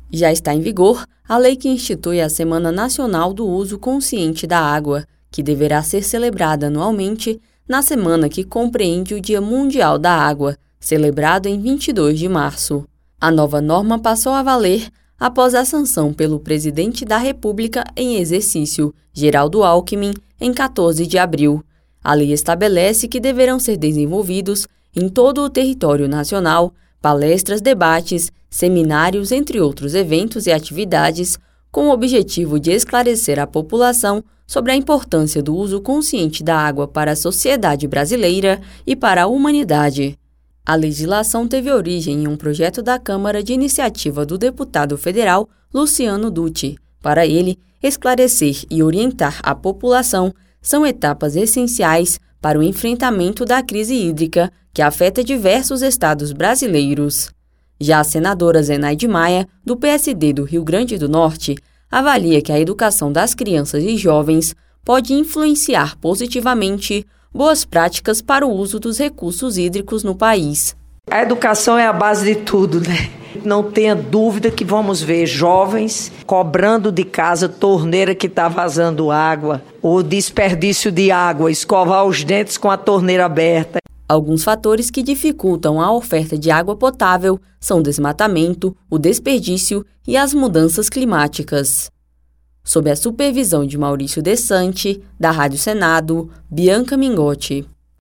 Já está em vigor a lei que institui a Semana Nacional do Uso Consciente da Água, que deverá ser celebrada anualmente na semana que compreende o Dia Mundial da Água, celebrado em 22 de março. A nova norma passou a valer após a sanção pelo presidente da República em exercício, Geraldo Alckmin, em 14 de abril. A lei estabelece que deverão ser desenvolvidos, em todo o território nacional, palestras, debates, seminários, entre outros eventos e atividades, com o objetivo de esclarecer a população sobre a importância do uso consciente da água para a sociedade brasileira e para a humanidade. A legislação teve origem em um projeto da Câmara de iniciativa do deputado federal Luciano Dutti. Para ele, esclarecer e orientar a população são etapas essenciais para o enfrentamento da crise hídrica que afeta diversos estados brasileiros. Já a senadora Zenaide Maia, do PSD do Rio Grande do Norte, avalia que a educação das crianças e jovens pode influenciar positivamente boas práticas para o uso dos recursos hídricos no país. A educação é a base de tudo, né? Não tenha dúvida que vamos ver jovens cobrando de casa torneira que está vazando água, ou desperdício de água, escovar os dentes com a torneira aberta. Alguns fatores que dificultam a oferta de água potável são o desmatamento, o desperdício e as mudanças climáticas. Sob a supervisão de Maurício Desante, da Rádio Senado, Bianca Mingotti.